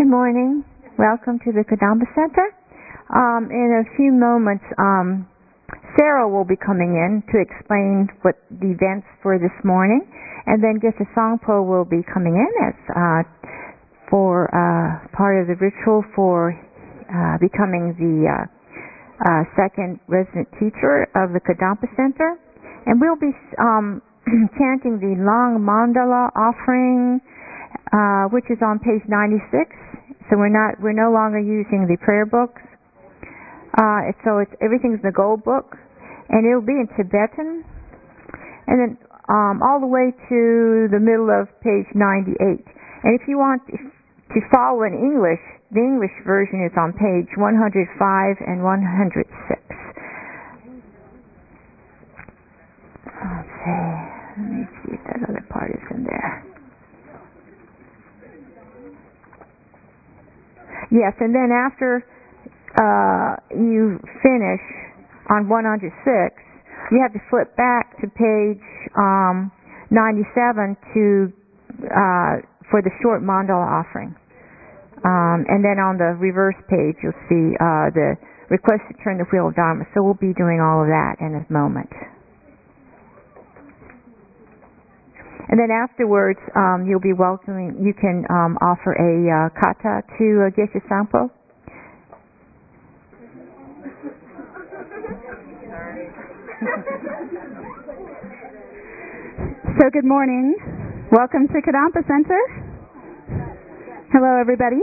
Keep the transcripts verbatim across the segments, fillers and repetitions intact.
morning. Welcome to the Kadampa Center. Um, in a few moments, um, Sarah will be coming in to explain what the events for this morning, and then Geshe Sangpo will be coming in as uh, for uh, part of the ritual for uh, becoming the uh, uh, second resident teacher of the Kadampa Center, and we'll be um, chanting the long mandala offering, uh, which is on page ninety-six. So we're not we're no longer using the prayer books. Uh, so it's everything's in the gold book, and it'll be in Tibetan, and then um, all the way to the middle of page ninety-eight. And if you want to follow in English, the English version is on page one hundred five and one hundred six. Let's see. Let me see if that other part is in there. Yes, and then after uh, you finish on one hundred six, you have to flip back to page um, ninety-seven to uh, for the short mandala offering. Um, and then on the reverse page, you'll see uh, the request to turn the wheel of Dharma. So we'll be doing all of that in a moment. And then afterwards, um, you'll be welcoming, you can um, offer a uh, kata to uh, Geshe Sangpo. So good morning. Welcome to Kadampa Center. Hello, everybody.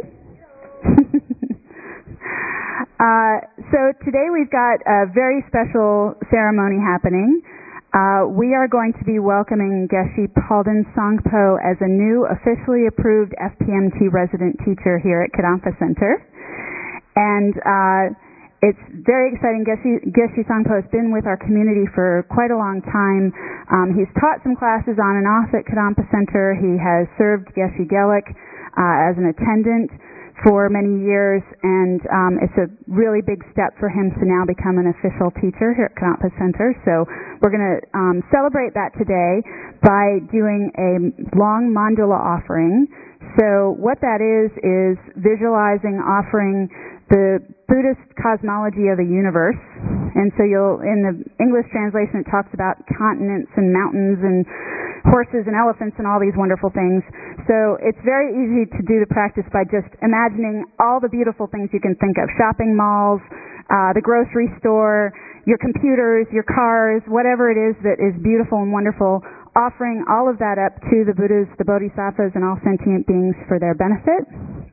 uh, so today we've got a very special ceremony happening. Uh, we are going to be welcoming Geshe Palden Sangpo as a new officially approved F P M T resident teacher here at Kadampa Center. And uh, it's very exciting. Geshe, Geshe Sangpo has been with our community for quite a long time. Um, he's taught some classes on and off at Kadampa Center. He has served Geshe Gelik uh, as an attendant for many years, and um, it's a really big step for him to now become an official teacher here at Kadampa Center. So we're going to um, celebrate that today by doing a long mandala offering. So what that is is visualizing offering the Buddhist cosmology of the universe. And so you'll, in the English translation, it talks about continents and mountains and horses and elephants and all these wonderful things. So it's very easy to do the practice by just imagining all the beautiful things you can think of. Shopping malls, uh, the grocery store, your computers, your cars, whatever it is that is beautiful and wonderful, offering all of that up to the Buddhas, the Bodhisattvas, and all sentient beings for their benefit.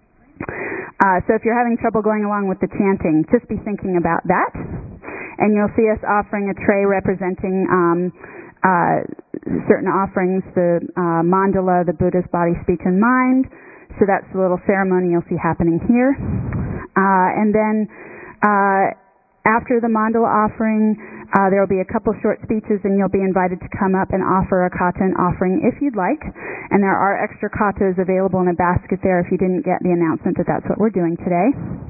Uh, so if you're having trouble going along with the chanting, just be thinking about that. And you'll see us offering a tray representing um, uh, certain offerings, the uh, mandala, the Buddha's body, speech, and mind. So that's the little ceremony you'll see happening here. Uh, and then uh, after the mandala offering, uh, there will be a couple short speeches, and you'll be invited to come up and offer a kata and offering if you'd like. And there are extra katas available in a basket there if you didn't get the announcement that that's what we're doing today.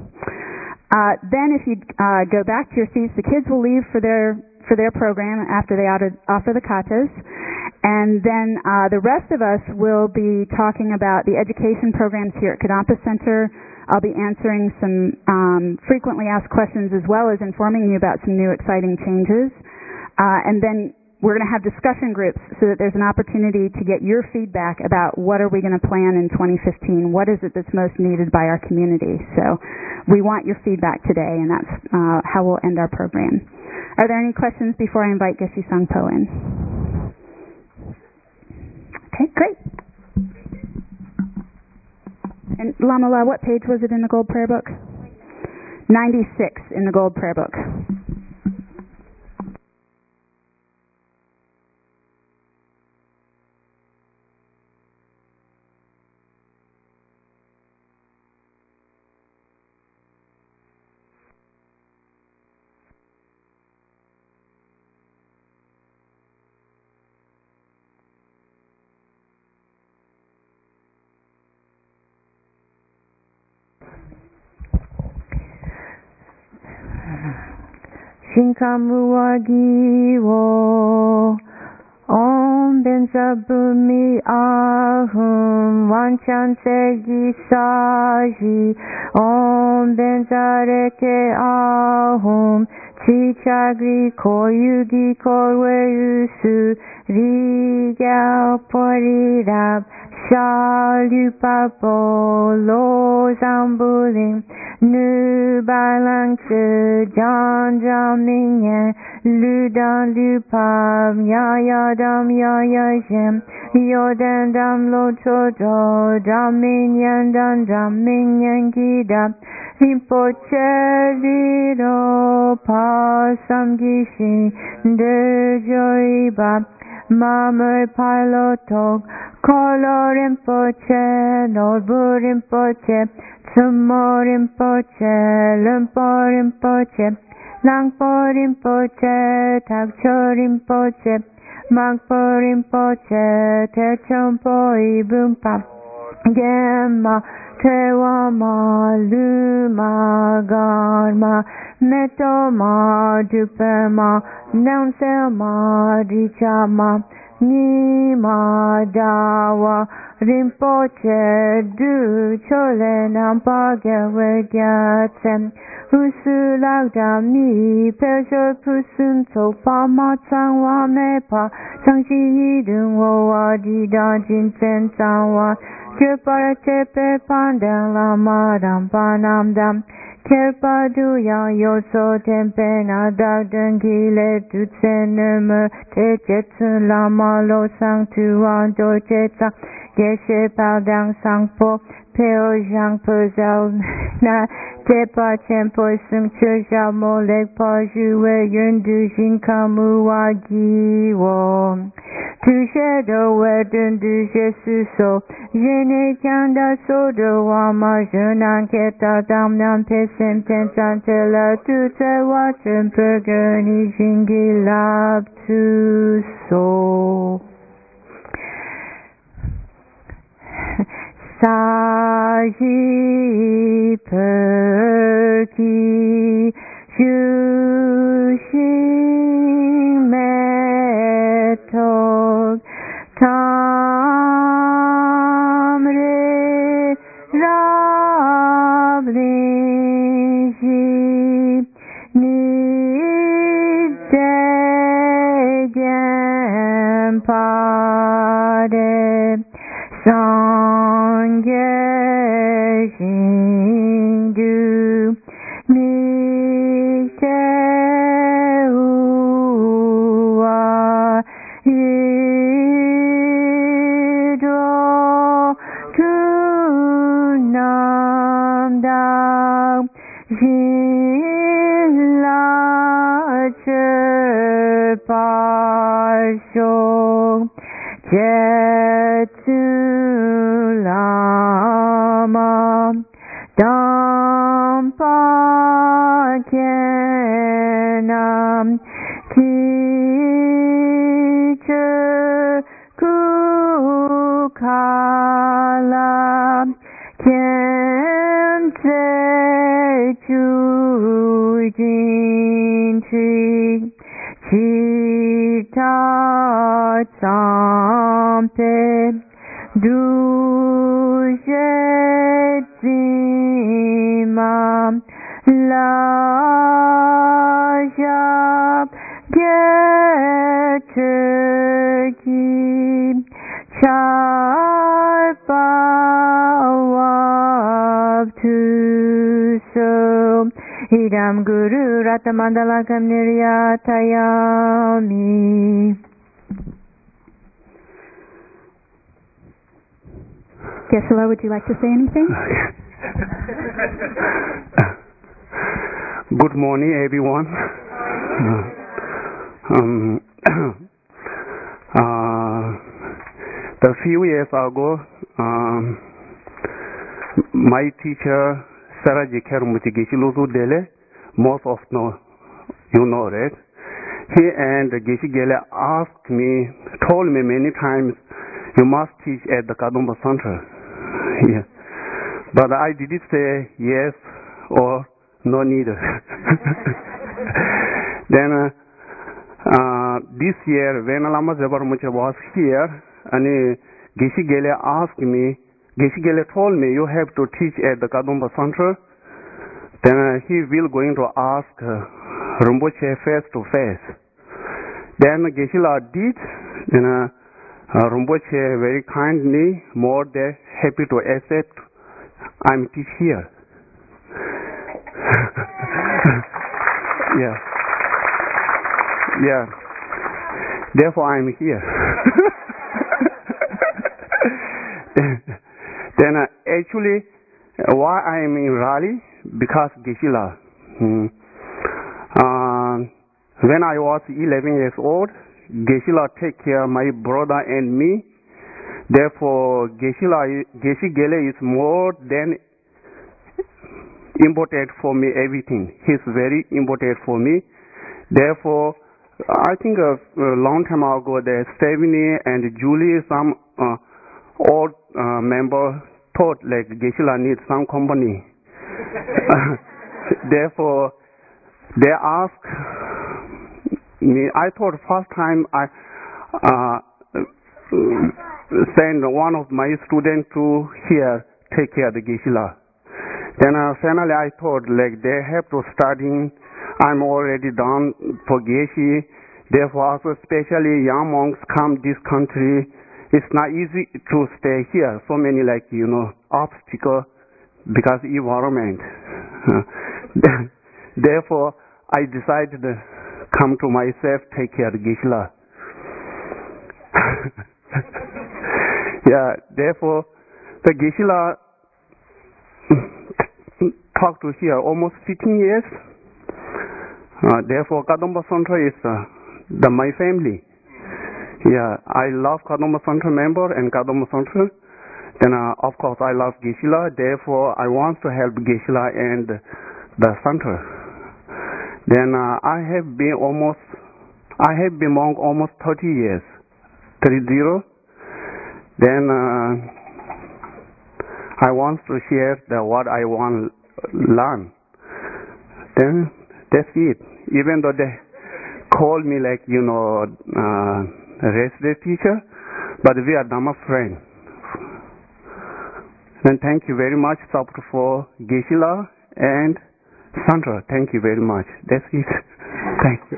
Uh, then if you uh, go back to your seats, the kids will leave for their for their program after they offer the katas. And then uh, the rest of us will be talking about the education programs here at Kadampa Center. I'll be answering some um, frequently asked questions as well as informing you about some new exciting changes. Uh, and then we're going to have discussion groups so that there's an opportunity to get your feedback about what are we going to plan in twenty fifteen, what is it that's most needed by our community. So we want your feedback today, and that's uh, how we'll end our program. Are there any questions before I invite Geshe Sangpo in? Okay, great. And Lama La, what page was it in the Gold Prayer Book? ninety-six in the Gold Prayer Book. Shinkamu wa gi wo Om benza bumi ahum wanchan segi saji om benza reke ahum chichagri koyugi korweusu rigal porirab shalupapo lo zambulim nu balang se jan jamingen ludan lupam ya ya dam ya ya jem yodan dam lo chodo damin yan dan damin yan gida rimpoche liro pasam gishi de joiba Mamur Pilotok, Kolo Rinpoche, Norbu Rinpoche, Tsumo Rinpoche, Lumpo Rinpoche, Langpo Rinpoche, Takcho Rinpoche, Magpo Rinpoche, Techompo Ibumpa, Gemma, Tewama, Luma, Garma, Metoma, Dupema, Namselma, Dichama, Nima, Dawa, Rinpoche, Du, Chole, Nampa, Gewe, Gyatsem, Usu, Lagdam, Ni, Pejo, Pusun, Topa, Matsangwa, Mepa, Sangshi, Yidun, Woa, Dida, Jinsen, Tangwa, Kirpara, Tepe, Pandan, Lama, Dam, Panam, Dam, Kerpa duya yoso tempe na dagden gile tutsen nummer te jetsun lama lo sang tuan do jetsa geshe padang sang po peo jang po zao na tepa chenpo sum chu zao mo leg pa juwe yun du jin kamu wa gi wo tu she do we dun du je su so jene kanda so do wa ma jenan keta dam nam pe sem ten san te la tu te wa chen pe gani jingi lab tu so Saji perki Shushin metok Tamre Rabliji Nidegen Pade Sangye Shindu Nikte Uwa Yidro Kunam Dao Jila Chepasho Jetulama Dampa Kenam Kiche Kukala Kente Chujinchi Chita Sampe Dujetima Laja Geturki Charpawabtuso Idam Guru Ratamandalakam Niryatayami. Geshe-la, would you like to say anything? Good morning, everyone. um, uh, a few years ago, um, my teacher, Sarah J. Kerumuti Geshe-Lozu Dele, most of no, you know that. He and Geshe Gele asked me, told me many times, you must teach at the Kadamba Center. Yeah. But I didn't say yes or no neither. Then uh, uh, uh, this year when Lama Zabarmucha was here, and Geshe Gele asked me, Geshe Gele told me, you have to teach at the Kadamba Center. Then uh, he will going to ask uh, Rinpoche face to face. Then Geshe La did, then uh, uh, Rinpoche very kindly, more than happy to accept I'm teach here. Yeah. Yeah. Therefore I'm here. then then uh, actually, uh, why I am in Raleigh? Because Geshe La. Hmm. Uh, when I was eleven years old, Geshe La take care of my brother and me. Therefore, Geshe La, Geshe Gele is more than important for me, everything. He's very important for me. Therefore, I think a, a long time ago, that Stephanie and Julie, some uh, old uh, member, thought like Geshe La needs some company. Therefore, they asked me. I thought first time I uh, send one of my students to here take care of the Geshe La. Then uh, finally I thought like they have to study. I'm already done for Geshe. Therefore, also especially young monks come this country. It's not easy to stay here. So many like you know obstacle because environment. Therefore, I decided to come to myself, take care of Geshe La. Yeah. Therefore, the Geshe La talk to here almost fifteen years. Uh, therefore, Kadamba Center is uh, the my family. Yeah, I love Kadamba Center member and Kadamba Center. Then, uh, of course, I love Geshe La. Therefore, I want to help Geshe La and the center. Then, uh, I have been almost, I have been monk almost thirty years, three zero. Then, uh, I want to share the what I want to learn. Then, that's it. Even though they call me like, you know, uh, resident teacher, but we are Dhamma friends. Then thank you very much, support for Geshe La and Sandra. Thank you very much. That's it. Thank you.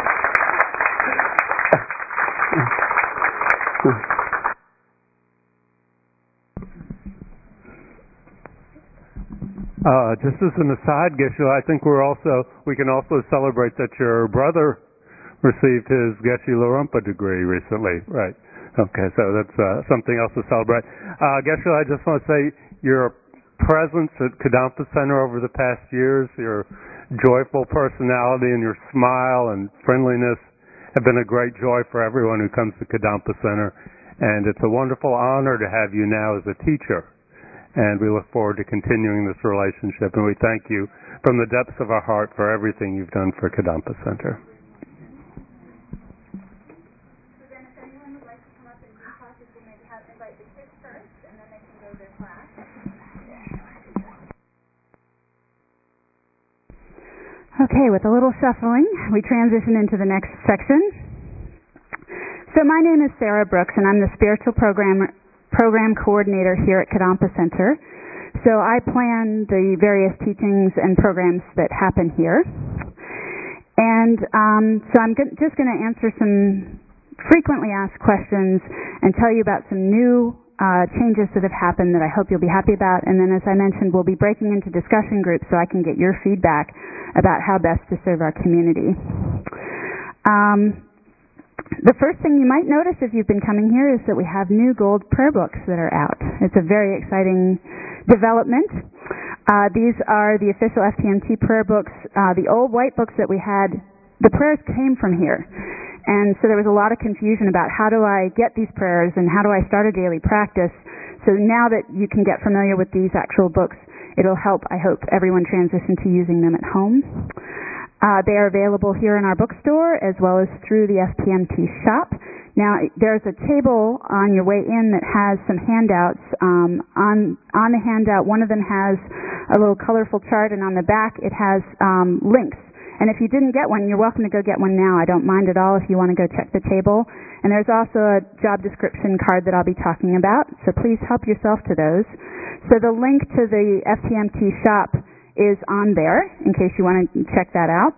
Uh, just as an aside, Geshe La, I think we're also we can also celebrate that your brother received his Geshe Lorumpa degree recently, right? Okay, so that's uh, something else to celebrate. Uh, Geshe La, I just want to say your presence at Kadampa Center over the past years, your joyful personality and your smile and friendliness have been a great joy for everyone who comes to Kadampa Center, and it's a wonderful honor to have you now as a teacher. And we look forward to continuing this relationship, and we thank you from the depths of our heart for everything you've done for Kadampa Center. So then if anyone would like to come up and do classes, we'll maybe have invite the kids first, and then they can go to their class. Okay, with a little shuffling, we transition into the next section. So my name is Sarah Brooks, and I'm the spiritual programmer program coordinator here at Kadampa Center. So I plan the various teachings and programs that happen here. And um, so I'm go- just going to answer some frequently asked questions and tell you about some new uh, changes that have happened that I hope you'll be happy about. And then, as I mentioned, we'll be breaking into discussion groups so I can get your feedback about how best to serve our community. Um, The first thing you might notice if you've been coming here is that we have new gold prayer books that are out. It's a very exciting development. Uh, these are the official F T M T prayer books. Uh, the old white books that we had, the prayers came from here. And so there was a lot of confusion about how do I get these prayers and how do I start a daily practice. So now that you can get familiar with these actual books, it'll help, I hope, everyone transition to using them at home. Uh, they are available here in our bookstore as well as through the F T M T shop. Now, there's a table on your way in that has some handouts. Um, on on the handout, one of them has a little colorful chart, and on the back it has um, links. And if you didn't get one, you're welcome to go get one now. I don't mind at all if you want to go check the table. And there's also a job description card that I'll be talking about, so please help yourself to those. So the link to the F T M T shop is on there, in case you want to check that out.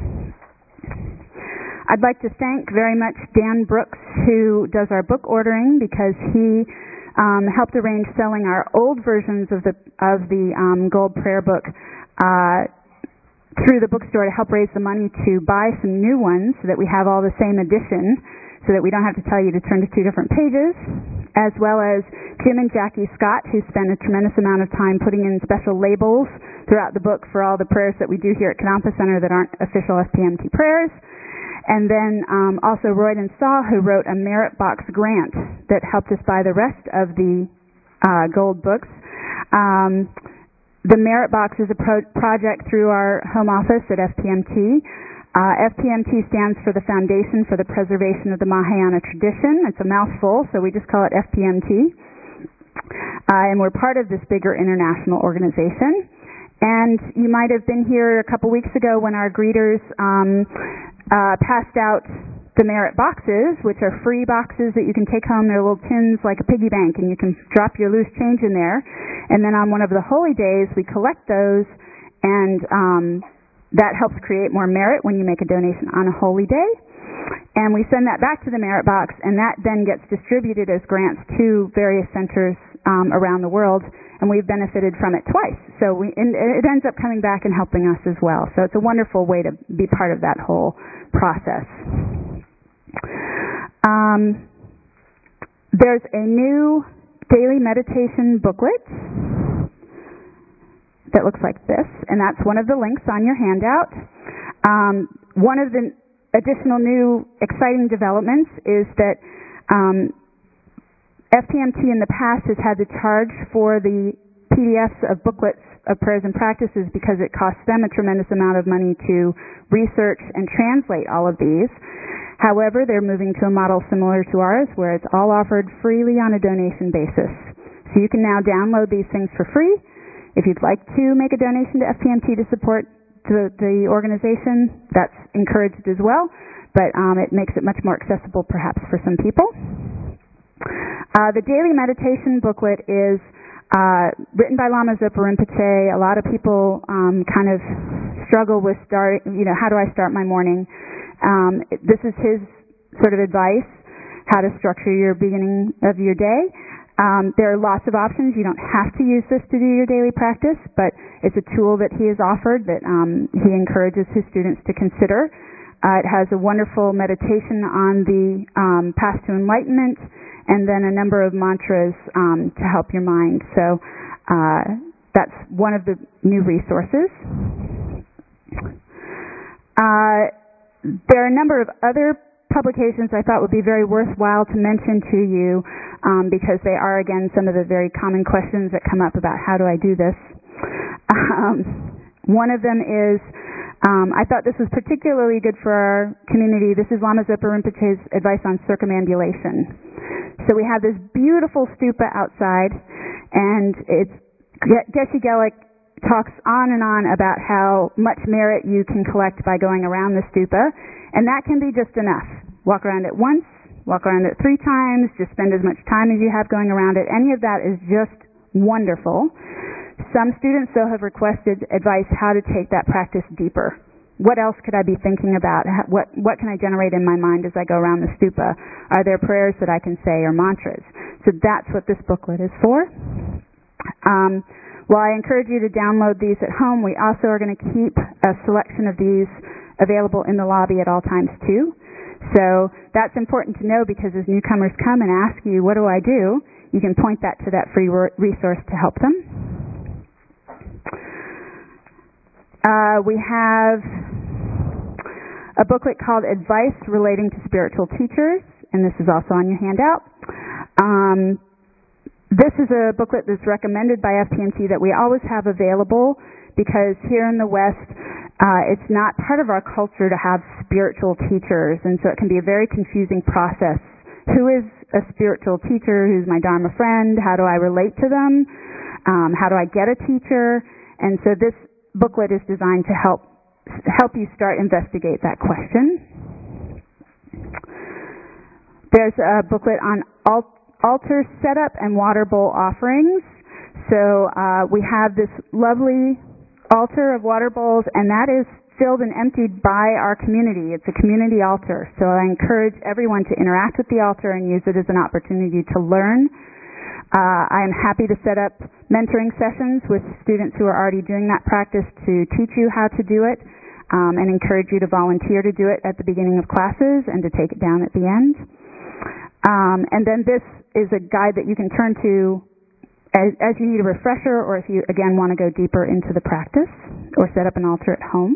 I'd like to thank very much Dan Brooks, who does our book ordering, because he um, helped arrange selling our old versions of the of the um, Gold Prayer Book uh, through the bookstore to help raise the money to buy some new ones so that we have all the same edition, so that we don't have to tell you to turn to two different pages, as well as Jim and Jackie Scott, who spend a tremendous amount of time putting in special labels throughout the book for all the prayers that we do here at Kadampa Center that aren't official F P M T prayers. And then um, also Royden Saw, who wrote a Merit Box grant that helped us buy the rest of the uh, gold books. Um, the Merit Box is a pro- project through our home office at F P M T. Uh, F P M T stands for the Foundation for the Preservation of the Mahayana Tradition. It's a mouthful, so we just call it F P M T. Uh, and we're part of this bigger international organization. And you might have been here a couple weeks ago when our greeters um, uh, passed out the Merit Boxes, which are free boxes that you can take home. They're little tins like a piggy bank, and you can drop your loose change in there. And then on one of the holy days, we collect those, and um, that helps create more merit when you make a donation on a holy day. And we send that back to the Merit Box, and that then gets distributed as grants to various centers um, around the world, and we've benefited from it twice. So we, and it ends up coming back and helping us as well. So it's a wonderful way to be part of that whole process. Um, there's a new daily meditation booklet that looks like this, and that's one of the links on your handout. Um, one of the additional new exciting developments is that um, F P M T in the past has had to charge for the P D Fs of booklets of prayers and practices because it costs them a tremendous amount of money to research and translate all of these. However, they're moving to a model similar to ours where it's all offered freely on a donation basis. So you can now download these things for free. If you'd like to make a donation to F P M T to support the, the organization, that's encouraged as well, but um, it makes it much more accessible perhaps for some people. Uh, the daily meditation booklet is uh, written by Lama Zopa Rinpoche. A lot of people um, kind of struggle with start, you know, how do I start my morning? Um, this is his sort of advice, how to structure your beginning of your day. Um, there are lots of options. You don't have to use this to do your daily practice, but it's a tool that he has offered that um, he encourages his students to consider. Uh, it has a wonderful meditation on the um, path to enlightenment, and then a number of mantras um, to help your mind. So uh, that's one of the new resources. Uh, there are a number of other publications I thought would be very worthwhile to mention to you um, because they are, again, some of the very common questions that come up about how do I do this. Um, one of them is, um, I thought this was particularly good for our community. This is Lama Zopa Rinpoche's advice on circumambulation. So we have this beautiful stupa outside, and it's Geshe Gelik talks on and on about how much merit you can collect by going around the stupa, and that can be just enough. Walk around it once, walk around it three times, just spend as much time as you have going around it. Any of that is just wonderful. Some students, though, have requested advice how to take that practice deeper. What else could I be thinking about? What what can I generate in my mind as I go around the stupa? Are there prayers that I can say or mantras? So that's what this booklet is for. Um, while I encourage you to download these at home, we also are going to keep a selection of these available in the lobby at all times too. So that's important to know because as newcomers come and ask you, what do I do? You can point that to that free resource to help them. Uh, we have a booklet called Advice Relating to Spiritual Teachers, and this is also on your handout. Um, this is a booklet that's recommended by F P M T that we always have available because here in the West, uh, it's not part of our culture to have spiritual teachers, and so it can be a very confusing process. Who is a spiritual teacher? Who's my Dharma friend? How do I relate to them? Um, how do I get a teacher? And so this booklet is designed to help help you start investigate that question. There's a booklet on altar setup and water bowl offerings. So uh, we have this lovely altar of water bowls, and that is filled and emptied by our community. It's a community altar. So I encourage everyone to interact with the altar and use it as an opportunity to learn. Uh, I am happy to set up mentoring sessions with students who are already doing that practice to teach you how to do it, um, and encourage you to volunteer to do it at the beginning of classes and to take it down at the end. Um, and then this is a guide that you can turn to as, as you need a refresher, or if you, again, want to go deeper into the practice or set up an altar at home.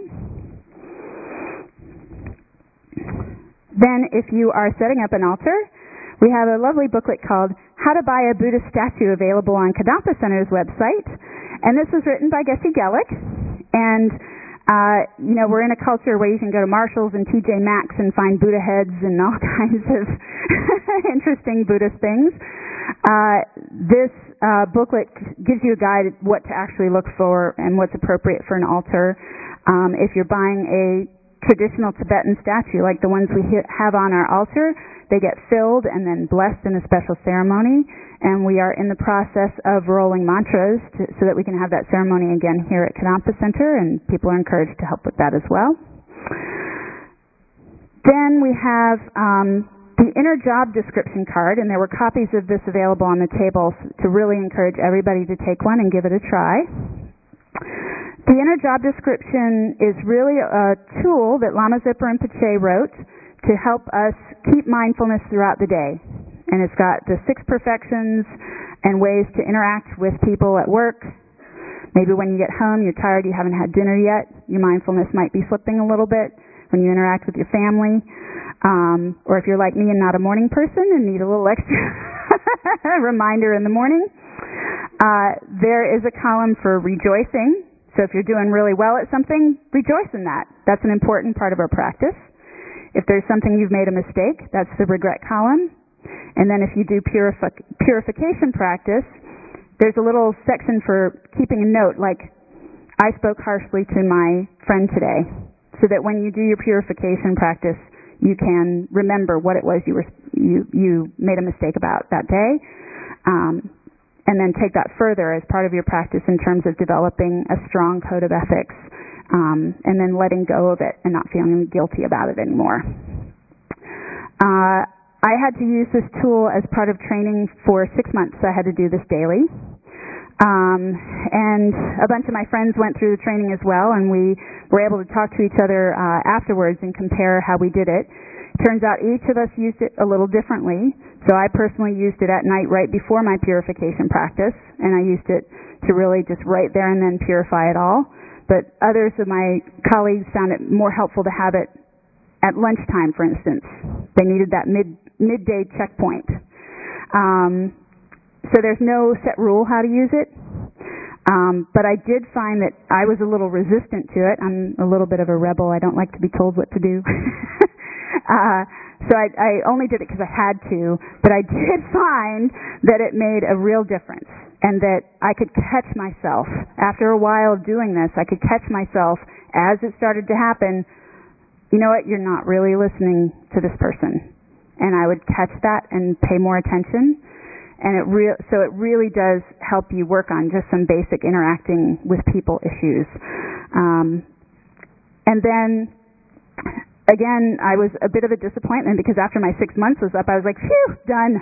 Then, if you are setting up an altar, we have a lovely booklet called How to Buy a Buddha Statue, available on Kadampa Center's website. And this was written by Geshe Gellick. And Uh, you know, we're in a culture where you can go to Marshall's and T J Maxx and find Buddha heads and all kinds of interesting Buddhist things. Uh, this uh, booklet gives you a guide at what to actually look for and what's appropriate for an altar. Um, if you're buying a traditional Tibetan statue, like the ones we have on our altar, they get filled and then blessed in a special ceremony. And we are in the process of rolling mantras to, so that we can have that ceremony again here at Kadampa Center, and people are encouraged to help with that as well. Then we have um, the inner job description card, and there were copies of this available on the table to really encourage everybody to take one and give it a try. The inner job description is really a tool that Lama Zopa Rinpoche wrote to help us keep mindfulness throughout the day. And it's got the six perfections and ways to interact with people at work. Maybe when you get home, you're tired, you haven't had dinner yet, your mindfulness might be slipping a little bit when you interact with your family. Um, or if you're like me and not a morning person and need a little extra reminder in the morning. Uh, there is a column for rejoicing. So if you're doing really well at something, rejoice in that. That's an important part of our practice. If there's something you've made a mistake, that's the regret column. And then if you do purifi- purification practice, there's a little section for keeping a note, like, I spoke harshly to my friend today, so that when you do your purification practice, you can remember what it was you were you, you made a mistake about that day, um, and then take that further as part of your practice in terms of developing a strong code of ethics, um, and then letting go of it and not feeling guilty about it anymore. Uh, I had to use this tool as part of training for six months. I had to do this daily. Um, and a bunch of my friends went through the training as well, and we were able to talk to each other uh, afterwards and compare how we did it. Turns out each of us used it a little differently. So I personally used it at night right before my purification practice, and I used it to really just right there and then purify it all. But others of my colleagues found it more helpful to have it at lunchtime, for instance. They needed that mid midday checkpoint. Um, so there's no set rule how to use it. Um, but I did find that I was a little resistant to it. I'm a little bit of a rebel. I don't like to be told what to do. uh, so I, I only did it because I had to. But I did find that it made a real difference, and that I could catch myself. After a while of doing this, I could catch myself as it started to happen. You know what? You're not really listening to this person. And I would catch that and pay more attention. And it re- so it really does help you work on just some basic interacting with people issues. Um, and then, again, I was a bit of a disappointment because after my six months was up, I was like, phew, done.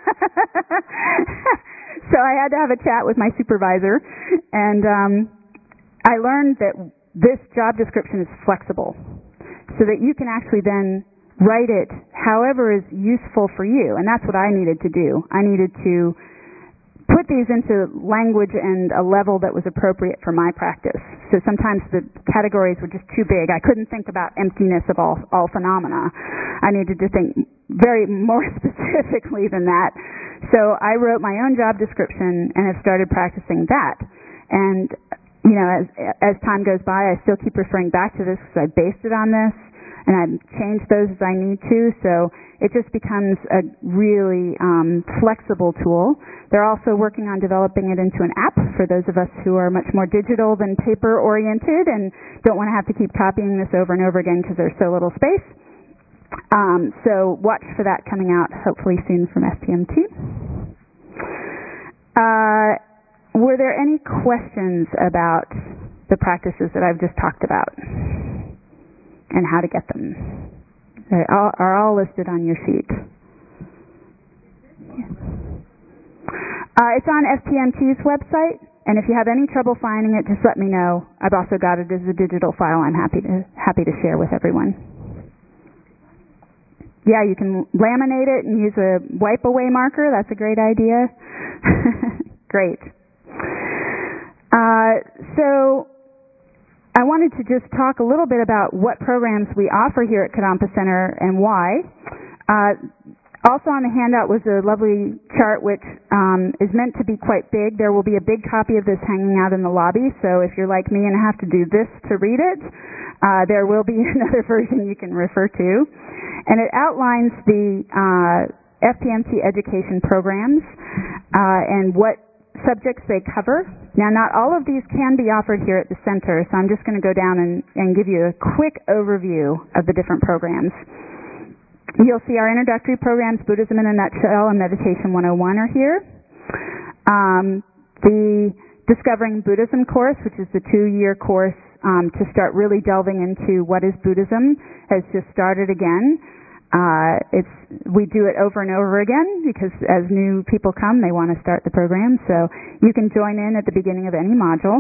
So I had to have a chat with my supervisor. And um, I learned that this job description is flexible, so that you can actually then write it however is useful for you. And that's what I needed to do. I needed to put these into language and a level that was appropriate for my practice. So sometimes the categories were just too big. I couldn't think about emptiness of all, all phenomena. I needed to think very more specifically than that. So I wrote my own job description and have started practicing that. And, you know, as, as time goes by, I still keep referring back to this because I based it on this. and I change those as I need to, so it just becomes a really um, flexible tool. They're also working on developing it into an app for those of us who are much more digital than paper-oriented and don't want to have to keep copying this over and over again because there's so little space. Um, so watch for that coming out hopefully soon from S T M T. Uh, were there any questions about the practices that I've just talked about and how to get them? They all, are all listed on your sheet. Yeah. Uh, it's on S T M T's website, and if you have any trouble finding it, just let me know. I've also got it as a digital file I'm happy to happy to share with everyone. Yeah, you can laminate it and use a wipe-away marker. That's a great idea. Great. Uh, so I wanted to just talk a little bit about what programs we offer here at Kadampa Center and why. Uh, also on the handout was a lovely chart which um, is meant to be quite big. There will be a big copy of this hanging out in the lobby, so if you're like me and have to do this to read it, uh, there will be another version you can refer to. And it outlines the uh, F T M T education programs uh, and what subjects they cover. Now, not all of these can be offered here at the center, so I'm just going to go down and, and give you a quick overview of the different programs. You'll see our introductory programs, Buddhism in a Nutshell and Meditation one oh one are here. Um, the Discovering Buddhism course, which is the two-year course um, to start really delving into what is Buddhism, has just started again. Uh, it's we do it over and over again because as new people come, they want to start the program. So you can join in at the beginning of any module.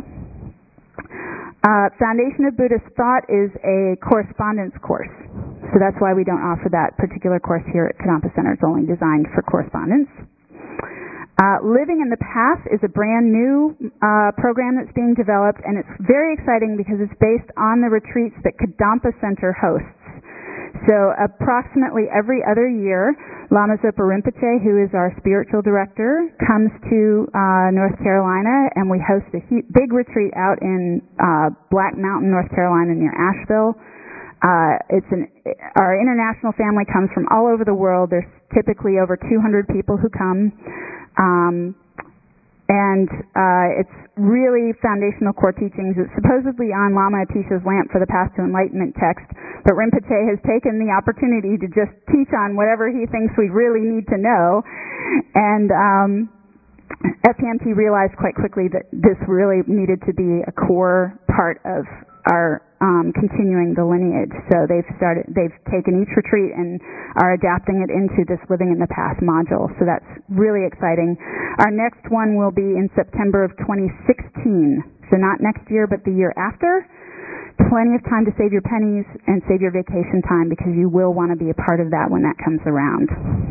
Uh, Foundation of Buddhist Thought is a correspondence course. So that's why we don't offer that particular course here at Kadampa Center. It's only designed for correspondence. Uh, Living in the Path is a brand new uh, program that's being developed, and it's very exciting because it's based on the retreats that Kadampa Center hosts. So approximately every other year, Lama Zopa Rinpoche, who is our spiritual director, comes to uh, North Carolina, and we host a hu- big retreat out in uh, Black Mountain, North Carolina, near Asheville. Uh, it's an, our international family comes from all over the world. There's typically over two hundred people who come. Um, and uh, it's really foundational core teachings. It's supposedly on Lama Atisha's lamp for the Path to Enlightenment text, but Rinpoche has taken the opportunity to just teach on whatever he thinks we really need to know. And um, F T M T realized quite quickly that this really needed to be a core part of our um, continuing the lineage. So they've started, they've taken each retreat and are adapting it into this Living in the Path module. So that's really exciting. Our next one will be in September of twenty sixteen. So not next year, but the year after. Plenty of time to save your pennies and save your vacation time because you will want to be a part of that when that comes around.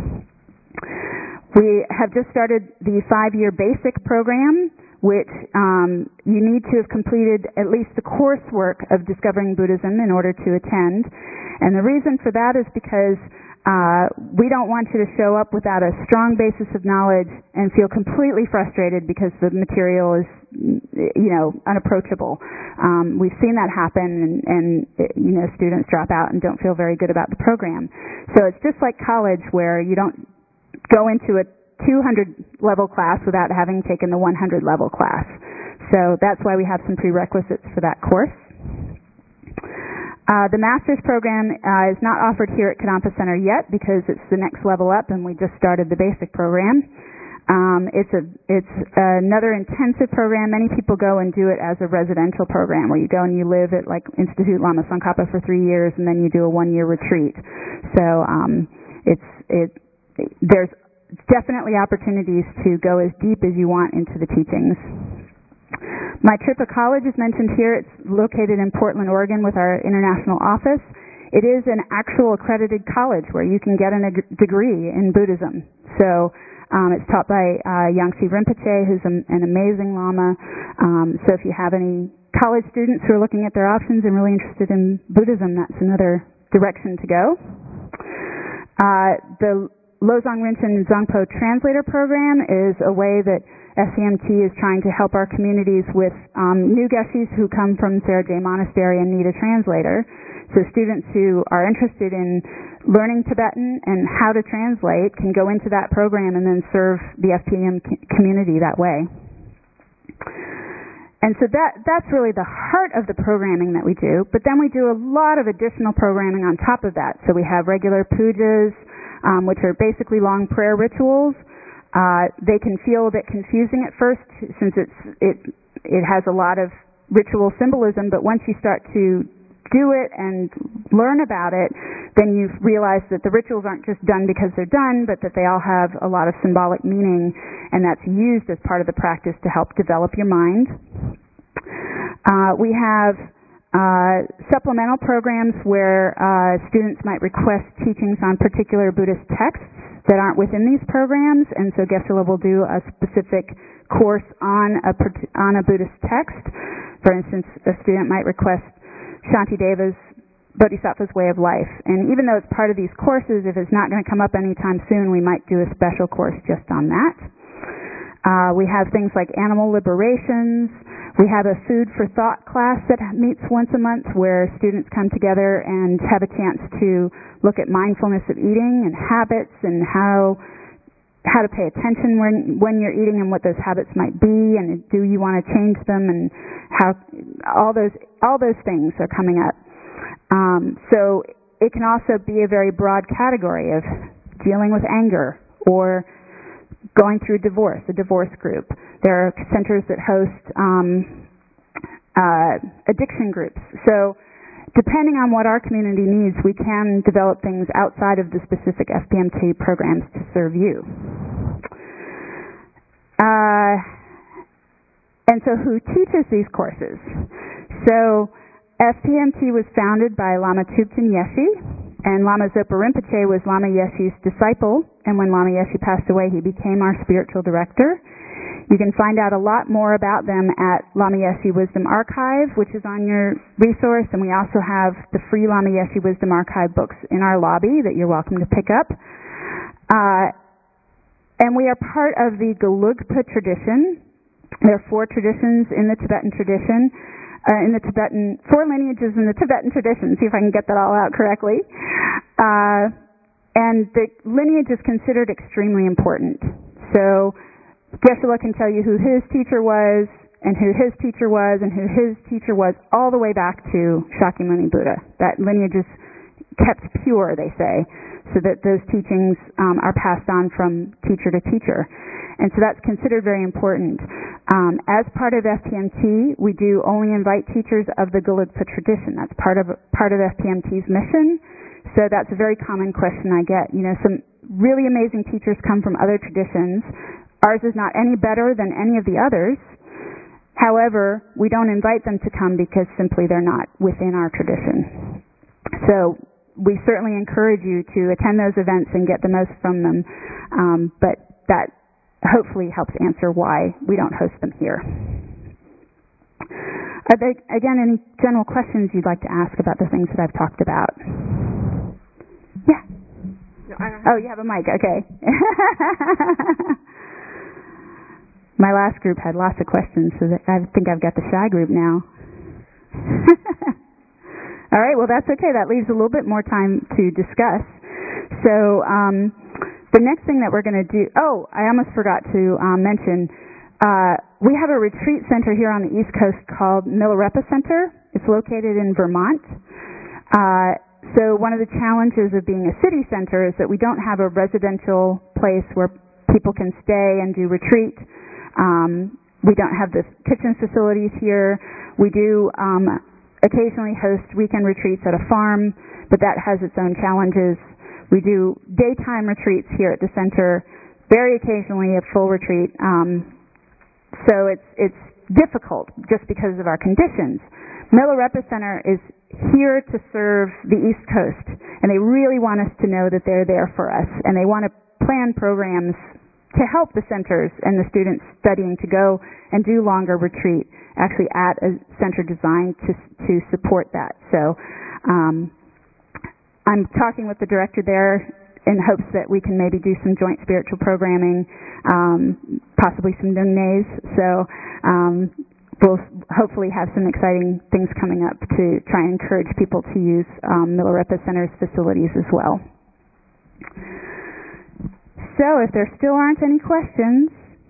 We have just started the five-year basic program, which um, you need to have completed at least the coursework of Discovering Buddhism in order to attend. And the reason for that is because uh, we don't want you to show up without a strong basis of knowledge and feel completely frustrated because the material is, you know, unapproachable. Um, we've seen that happen, and, and you know, students drop out and don't feel very good about the program. So it's just like college, where you don't go into a two hundred level class without having taken the one hundred level class. So that's why we have some prerequisites for that course. Uh, the master's program uh, is not offered here at Kadampa Center yet because it's the next level up, and we just started the basic program. Um, it's a it's another intensive program. Many people go and do it as a residential program, where you go and you live at like Institute Lama Tsongkhapa for three years, and then you do a one-year retreat. So um, it's it there's definitely opportunities to go as deep as you want into the teachings. My Tripa College is mentioned here. It's located in Portland, Oregon, with our international office. It is an actual accredited college where you can get a degree in Buddhism. So um, it's taught by uh, Yangtze Rinpoche, who's an, an amazing Lama. Um, so if you have any college students who are looking at their options and really interested in Buddhism, that's another direction to go. Uh, the Losang Rinchen Zangpo Translator Program is a way that S C M T is trying to help our communities with um, new Geshis who come from Sarah J. Monastery and need a translator. So students who are interested in learning Tibetan and how to translate can go into that program and then serve the F P M community that way. And so that that's really the heart of the programming that we do. But then we do a lot of additional programming on top of that. So we have regular pujas, um, which are basically long prayer rituals. Uh, they can feel a bit confusing at first since it's it it has a lot of ritual symbolism. But once you start to do it and learn about it, then you realize that the rituals aren't just done because they're done, but that they all have a lot of symbolic meaning, and that's used as part of the practice to help develop your mind. Uh, we have uh, supplemental programs where uh, students might request teachings on particular Buddhist texts that aren't within these programs, and so Geshe-la will do a specific course on a on a Buddhist text. For instance, a student might request Shantideva's Bodhisattva's Way of Life. And even though it's part of these courses, if it's not going to come up anytime soon, we might do a special course just on that. Uh, we have things like animal liberations. We have a food for thought class that meets once a month where students come together and have a chance to look at mindfulness of eating and habits and how how to pay attention when when you're eating and what those habits might be, and do you want to change them, and how all those all those things are coming up. Um, so it can also be a very broad category of dealing with anger or going through divorce, a divorce group. There are centers that host um, uh, addiction groups. So depending on what our community needs, we can develop things outside of the specific F P M T programs to serve you. Uh, and so who teaches these courses? So F P M T was founded by Lama Thubten Yeshe, and Lama Zopa Rinpoche was Lama Yeshe's disciple, and when Lama Yeshe passed away, he became our spiritual director. You can find out a lot more about them at Lama Yeshe Wisdom Archive, which is on your resource, and we also have the free Lama Yeshe Wisdom Archive books in our lobby that you're welcome to pick up. Uh, and we are part of the Gelugpa tradition. There are four traditions in the Tibetan tradition, uh, in the Tibetan, four lineages in the Tibetan tradition, see if I can get that all out correctly. Uh, and the lineage is considered extremely important. So Geshe-la can tell you who his teacher was, and who his teacher was, and who his teacher was, all the way back to Shakyamuni Buddha. That lineage is kept pure, they say, so that those teachings um, are passed on from teacher to teacher. And so that's considered very important. Um, as part of F P M T, we do only invite teachers of the Gelugpa tradition. That's part of part of F P M T's mission. So that's a very common question I get. You know, some really amazing teachers come from other traditions. Ours is not any better than any of the others. However, we don't invite them to come because simply they're not within our tradition. So we certainly encourage you to attend those events and get the most from them, um, but that hopefully helps answer why we don't host them here. Are there, again, any general questions you'd like to ask about the things that I've talked about? Yeah. No, I don't have oh, you have a mic. Okay. My last group had lots of questions, so that I think I've got the shy group now. All right, well, that's okay. That leaves a little bit more time to discuss. So um, the next thing that we're going to do... Oh, I almost forgot to um, mention, uh, we have a retreat center here on the East Coast called Milarepa Center. It's located in Vermont. Uh, so one of the challenges of being a city center is that we don't have a residential place where people can stay and do retreat. Um, we don't have the kitchen facilities here. We do um, occasionally host weekend retreats at a farm, but that has its own challenges. We do daytime retreats here at the center, very occasionally a full retreat. Um, so it's it's difficult just because of our conditions. Milarepa Center is here to serve the East Coast, and they really want us to know that they're there for us, and they want to plan programs to help the centers and the students studying to go and do longer retreat, actually at a center designed to to support that. So um, I'm talking with the director there in hopes that we can maybe do some joint spiritual programming, um, possibly some Nungnes. So um, we'll hopefully have some exciting things coming up to try and encourage people to use um, Milarepa Center's facilities as well. So if there still aren't any questions,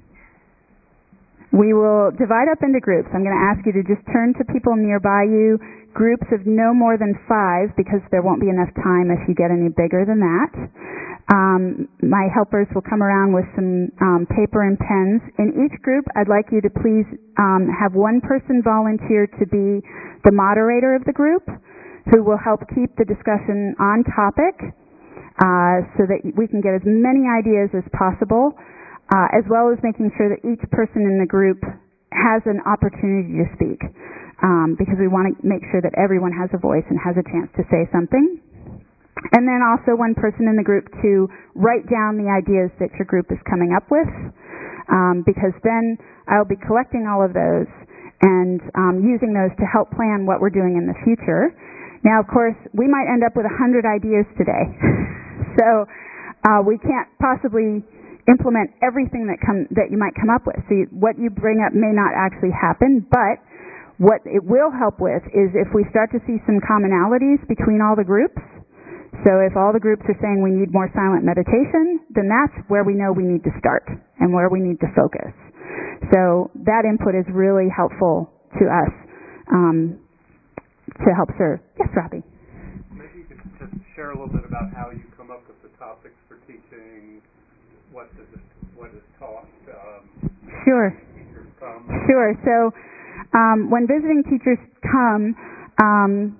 we will divide up into groups. I'm going to ask you to just turn to people nearby you, groups of no more than five, because there won't be enough time if you get any bigger than that. Um, my helpers will come around with some um, paper and pens. In each group, I'd like you to please um, have one person volunteer to be the moderator of the group, who will help keep the discussion on topic uh, so that we can get as many ideas as possible, uh, as well as making sure that each person in the group has an opportunity to speak, um, because we want to make sure that everyone has a voice and has a chance to say something. And then also one person in the group to write down the ideas that your group is coming up with, um, because then I'll be collecting all of those and um, using those to help plan what we're doing in the future. Now, of course, we might end up with a hundred ideas today, so uh, we can't possibly implement everything that come that you might come up with. So you, what you bring up may not actually happen, but what it will help with is if we start to see some commonalities between all the groups. So if all the groups are saying we need more silent meditation, then that's where we know we need to start and where we need to focus. So that input is really helpful to us um, to help serve. Yes, Robbie? Maybe you could just share a little bit about how you come up with the topics for teaching, what is, it, what is taught. Um, sure. Teachers come. Sure. So um, when visiting teachers come, um,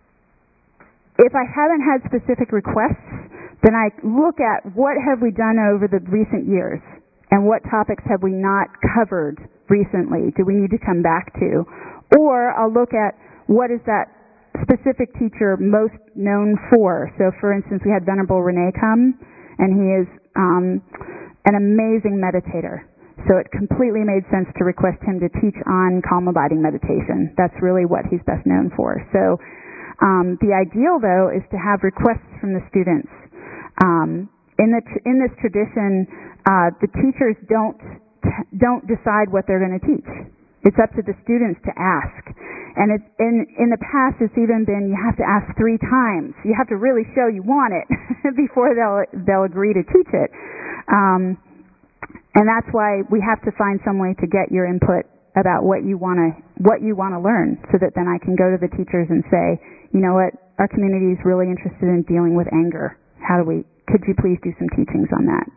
if I haven't had specific requests, then I look at what have we done over the recent years and what topics have we not covered recently, do we need to come back to? Or I'll look at what is that specific teacher most known for. So for instance, we had Venerable Rene come, and he is um, an amazing meditator. So it completely made sense to request him to teach on calm abiding meditation. That's really what he's best known for. So Um, the ideal, though, is to have requests from the students. Um, in the tr- in this tradition, uh, the teachers don't t- don't decide what they're going to teach. It's up to the students to ask. And it, in in the past, it's even been you have to ask three times. You have to really show you want it before they'll they'll agree to teach it. Um, and that's why we have to find some way to get your input about what you want to what you want to learn, so that then I can go to the teachers and say, you know what, our community is really interested in dealing with anger. How do we, could you please do some teachings on that?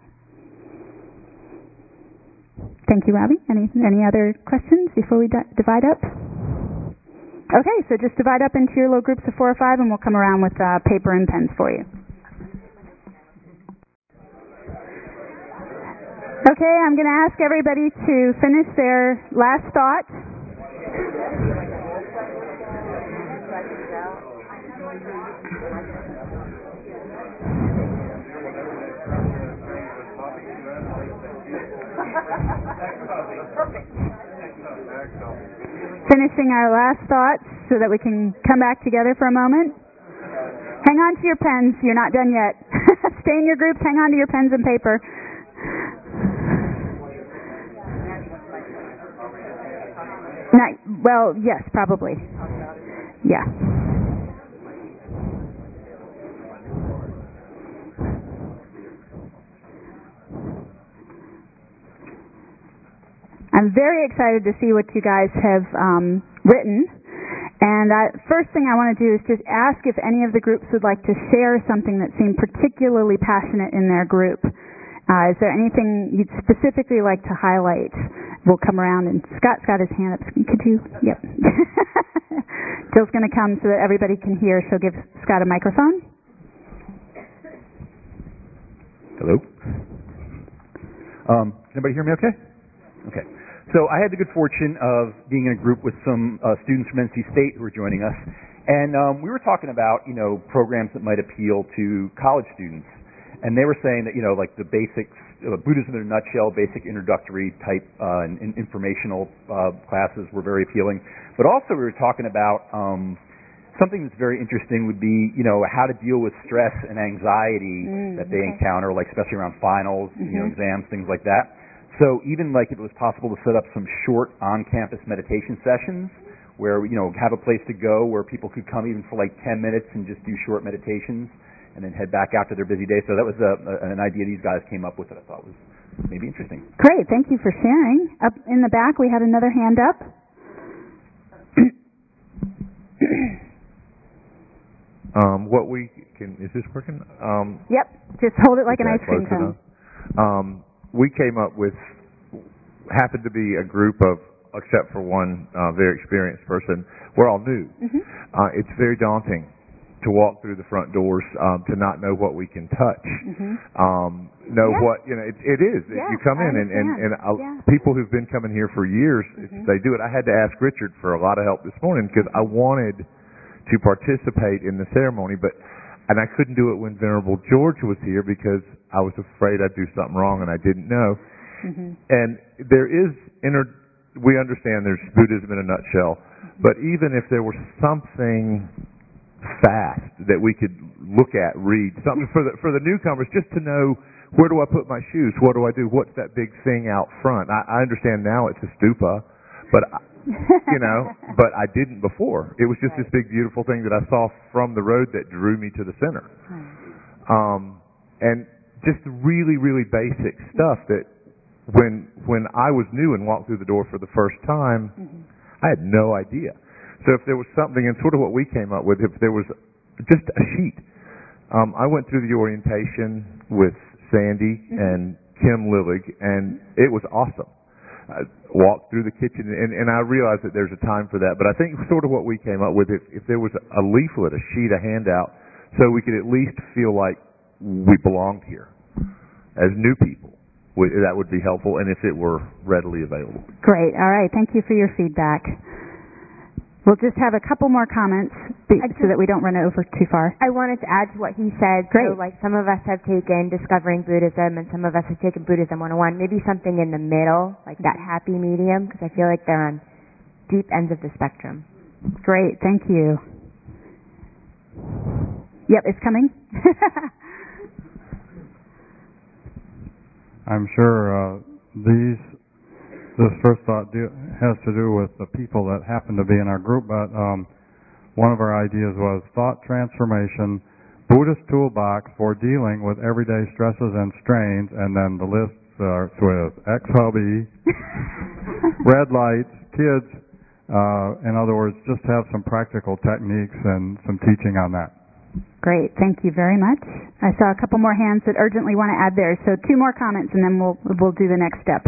Thank you, Robbie. Any, any other questions before we di- divide up? Okay, so just divide up into your little groups of four or five, and we'll come around with uh, paper and pens for you. Okay, I'm going to ask everybody to finish their last thought. Finishing our last thoughts so that we can come back together for a moment. Hang on to your pens. You're not done yet. Stay in your groups. Hang on to your pens and paper. Not, well, yes, probably. Yeah. I'm very excited to see what you guys have um, written. And I, first thing I want to do is just ask if any of the groups would like to share something that seemed particularly passionate in their group. Uh, is there anything you'd specifically like to highlight? We'll come around, and Scott's got his hand up. Could you? Yep. Jill's going to come so that everybody can hear. She'll give Scott a microphone. Hello? Um, can everybody hear me okay? Okay. So I had the good fortune of being in a group with some uh, students from N C State who were joining us, and um, we were talking about, you know, programs that might appeal to college students. And they were saying that, you know, like the basics, uh, Buddhism in a nutshell, basic introductory type uh, and, and informational uh, classes were very appealing. But also we were talking about um, something that's very interesting would be, you know, how to deal with stress and anxiety mm, that they okay. encounter, like especially around finals, mm-hmm. you know, exams, things like that. So even like if it was possible to set up some short on-campus meditation sessions where, you know, have a place to go where people could come even for like ten minutes and just do short meditations and then head back after their busy day. So that was a, a, an idea these guys came up with that I thought was maybe interesting. Great, thank you for sharing. Up in the back, we had another hand up. um, what we can is this working? Um, yep, just hold it like an ice cream cone. Um, we came up with happened to be a group of, except for one uh, very experienced person. We're all new. Mm-hmm. Uh, it's very daunting to walk through the front doors, um, to not know what we can touch, mm-hmm. um, know yeah. what you know. It, it is. Yeah, you come in I and and, and uh, yeah. people who've been coming here for years, mm-hmm. they do it. I had to ask Richard for a lot of help this morning because I wanted to participate in the ceremony, but and I couldn't do it when Venerable George was here because I was afraid I'd do something wrong and I didn't know. Mm-hmm. And there is inner. We understand there's Buddhism in a nutshell, mm-hmm. but even if there was something fast that we could look at, read something for the for the newcomers, just to know where do I put my shoes, what do I do, what's that big thing out front. I, I understand now it's a stupa, but I, you know, but I didn't before. It was just right. this big beautiful thing that I saw from the road that drew me to the center, um, and just really really basic stuff that when when I was new and walked through the door for the first time, mm-hmm. I had no idea. So if there was something, and sort of what we came up with, if there was just a sheet. Um, I went through the orientation with Sandy mm-hmm. and Kim Lillig, and it was awesome. I walked through the kitchen, and, and I realized that there's a time for that, but I think sort of what we came up with, if, if there was a leaflet, a sheet, a handout, so we could at least feel like we belonged here as new people, that would be helpful, and if it were readily available. Great. All right. Thank you for your feedback. We'll just have a couple more comments be, so that we don't run over too far. I wanted to add to what he said. Great. So, like, some of us have taken Discovering Buddhism, and some of us have taken Buddhism one oh one. Maybe something in the middle, like that happy medium, because I feel like they're on deep ends of the spectrum. Great. Thank you. Yep, it's coming. I'm sure uh, these this first thought do, has to do with the people that happen to be in our group, but um, one of our ideas was thought transformation, Buddhist toolbox for dealing with everyday stresses and strains, and then the list starts with ex-hubby, red lights, kids. Uh, in other words, just have some practical techniques and some teaching on that. Great, thank you very much. I saw a couple more hands that urgently want to add theirs, so two more comments and then we'll we'll do the next step.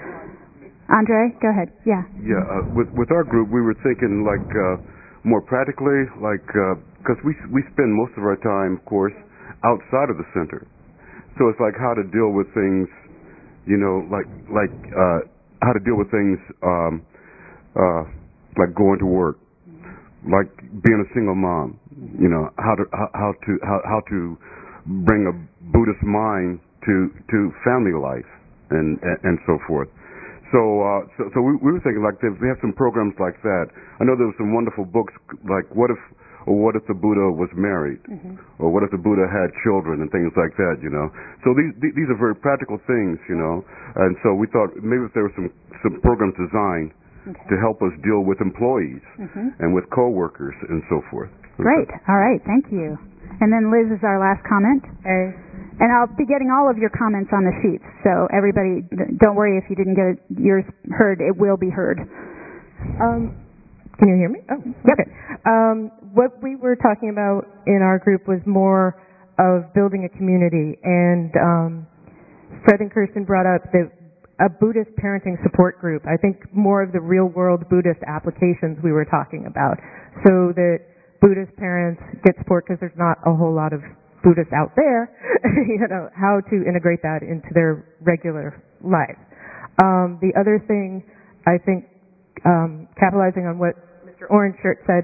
Andre, go ahead. Yeah. Yeah, uh, with with our group, we were thinking like uh, more practically, like because uh, we we spend most of our time, of course, outside of the center. So it's like how to deal with things, you know, like like uh, how to deal with things um, uh, like going to work, like being a single mom. You know, how to how, how to how, how to bring a Buddhist mind to to family life and and, and so forth. So, uh, so, so we, we were thinking like if we have some programs like that. I know there were some wonderful books like what if, or what if the Buddha was married, mm-hmm. or what if the Buddha had children and things like that. You know, so these these are very practical things. You know, and so we thought maybe if there were some some programs designed okay. to help us deal with employees mm-hmm. and with coworkers and so forth. Great. All right. Thank you. And then Liz is our last comment. Uh, And I'll be getting all of your comments on the sheets, so everybody, don't worry if you didn't get yours heard. It will be heard. Um, can you hear me? Oh, yep. Okay. Um, what we were talking about in our group was more of building a community, and um, Fred and Kirsten brought up the, a Buddhist parenting support group. I think more of the real-world Buddhist applications we were talking about, so that Buddhist parents get support because there's not a whole lot of Buddhists out there, you know, how to integrate that into their regular life. Um, the other thing, I think, um, capitalizing on what Mister Orange Shirt said,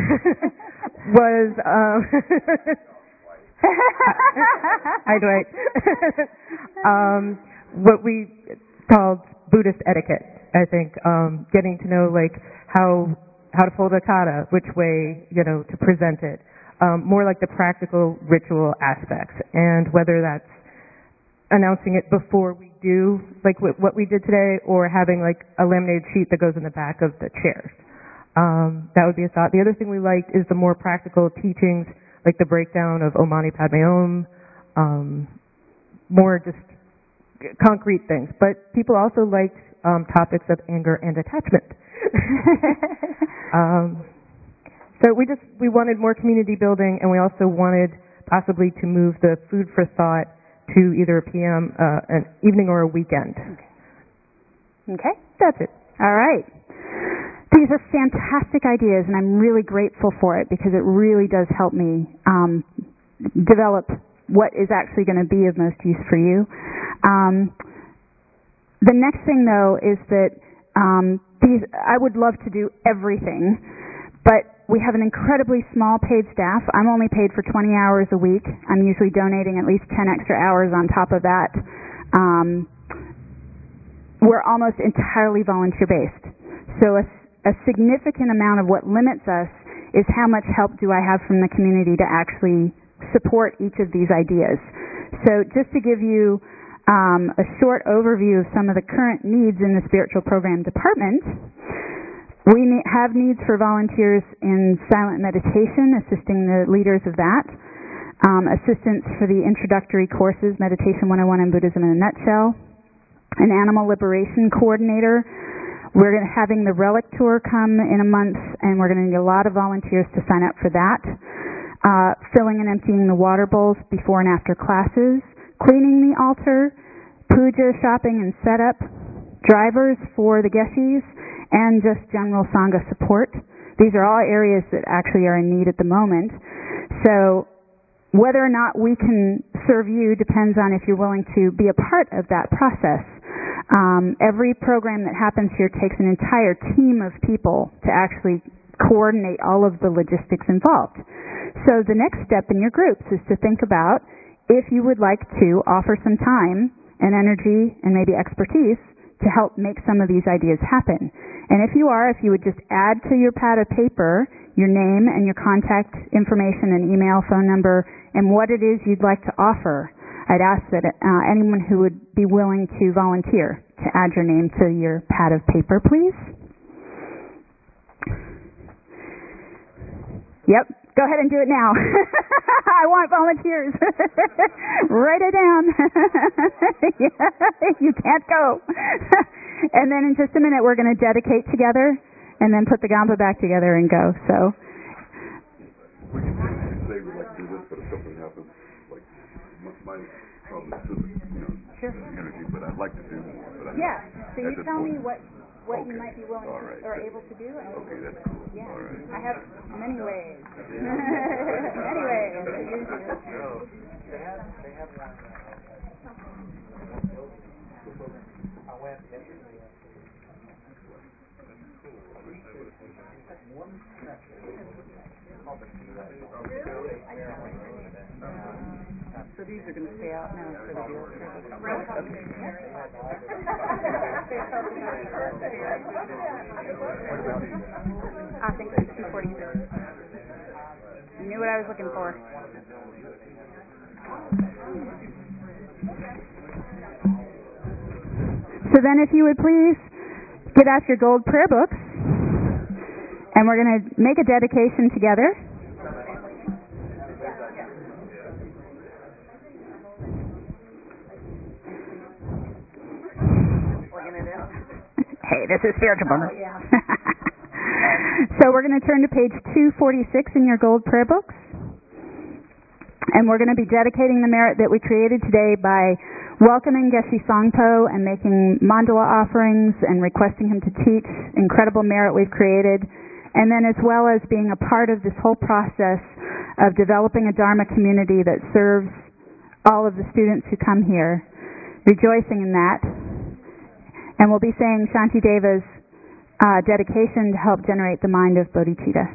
was, um, hi Dwight, um, what we called Buddhist etiquette. I think um, getting to know like how how to fold a kata, which way, you know, to present it. Um, more like the practical ritual aspects, and whether that's announcing it before we do, like what, what we did today, or having like a laminated sheet that goes in the back of the chairs. Um, that would be a thought. The other thing we liked is the more practical teachings, like the breakdown of Om Mani Padme Om, um, more just concrete things. But people also liked um, topics of anger and attachment. um, so we just we wanted more community building, and we also wanted possibly to move the food for thought to either a P M, uh, an evening, or a weekend. Okay. Okay. That's it. All right. These are fantastic ideas, and I'm really grateful for it because it really does help me um, develop what is actually going to be of most use for you. Um, the next thing, though, is that um, these I would love to do everything, but we have an incredibly small paid staff. I'm only paid for twenty hours a week. I'm usually donating at least ten extra hours on top of that. Um, we're almost entirely volunteer-based. So a, a significant amount of what limits us is how much help do I have from the community to actually support each of these ideas. So just to give you um, a short overview of some of the current needs in the spiritual program department, we ne- have needs for volunteers in silent meditation, assisting the leaders of that, um, assistance for the introductory courses, Meditation one oh one and Buddhism in a Nutshell, an animal liberation coordinator. We're gonna, having the Relic Tour come in a month, and we're going to need a lot of volunteers to sign up for that. Uh, filling and emptying the water bowls before and after classes, cleaning the altar, puja, shopping and setup, drivers for the geshis, and just general Sangha support. These are all areas that actually are in need at the moment. So whether or not we can serve you depends on if you're willing to be a part of that process. Um, every program that happens here takes an entire team of people to actually coordinate all of the logistics involved. So the next step in your groups is to think about if you would like to offer some time and energy and maybe expertise to help make some of these ideas happen. And if you are, if you would just add to your pad of paper your name and your contact information and email, phone number, and what it is you'd like to offer, I'd ask that uh, anyone who would be willing to volunteer to add your name to your pad of paper, please. Yep, go ahead and do it now. I want volunteers. Write it down. You can't go. And then in just a minute we're going to dedicate together and then put the gamba back together and go. So. We can say we'd like to do this, but if something happens, like my problem is you know, sure. energy, but I'd like to do more. But I'm yeah, so you tell point. me what, what okay. you might be willing right. to, or able to do. And okay, that's cool. Yeah, all right. I have many ways. Many ways. They have, they have one. I went yesterday. So these are going to stay out now for the deal. I think it's two forty-six. You knew what I was looking for. So then if you would please get out your gold prayer books, and we're going to make a dedication together. Hey, this is spiritual bummer. So we're going to turn to page two forty-six in your gold prayer books. And we're going to be dedicating the merit that we created today by welcoming Geshe Songpo and making mandala offerings and requesting him to teach. Incredible merit we've created. And then as well as being a part of this whole process of developing a Dharma community that serves all of the students who come here, rejoicing in that. And we'll be saying Shantideva's uh, dedication to help generate the mind of bodhicitta.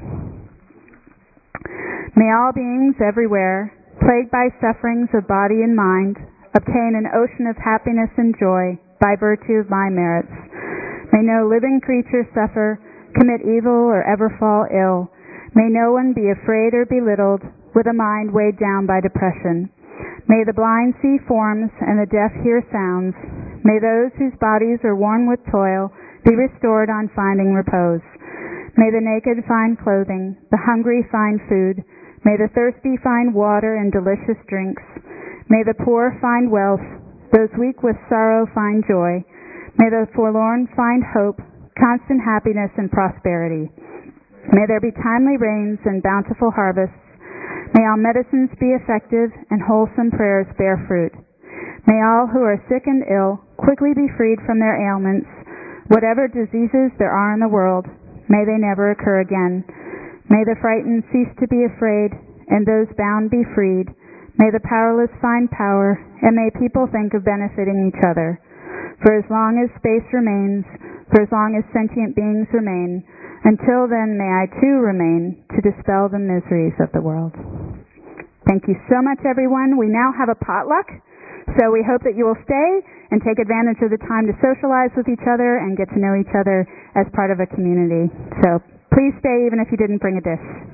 May all beings everywhere, plagued by sufferings of body and mind, obtain an ocean of happiness and joy by virtue of my merits. May no living creature suffer, commit evil, or ever fall ill. May no one be afraid or belittled with a mind weighed down by depression. May the blind see forms and the deaf hear sounds. May those whose bodies are worn with toil be restored on finding repose. May the naked find clothing, the hungry find food. May the thirsty find water and delicious drinks. May the poor find wealth, those weak with sorrow find joy. May the forlorn find hope, constant happiness and prosperity. May there be timely rains and bountiful harvests. May all medicines be effective and wholesome prayers bear fruit. May all who are sick and ill quickly be freed from their ailments. Whatever diseases there are in the world, may they never occur again. May the frightened cease to be afraid, and those bound be freed. May the powerless find power, and may people think of benefiting each other. For as long as space remains, for as long as sentient beings remain, until then may I too remain to dispel the miseries of the world. Thank you so much, everyone. We now have a potluck, so we hope that you will stay and take advantage of the time to socialize with each other and get to know each other as part of a community. So please stay even if you didn't bring a dish.